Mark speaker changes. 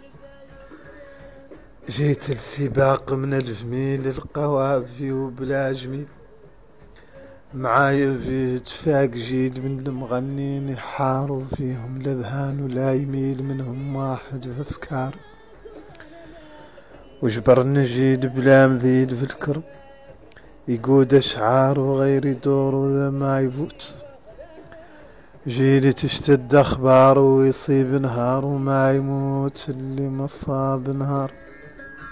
Speaker 1: جيت السباق من 1000 ميل القوافي وبلا جميل، معايا في اتفاق جيد من المغنين يحاروا فيهم الاذهان ولا يميل منهم واحد في افكار، وجبر نجيد بلا مذيد في الكرب يقود اشعار وغير يدور وذا ما يفوت. جيلي تشتد اخبار ويصيب نهار وما يموت اللي مصاب نهار.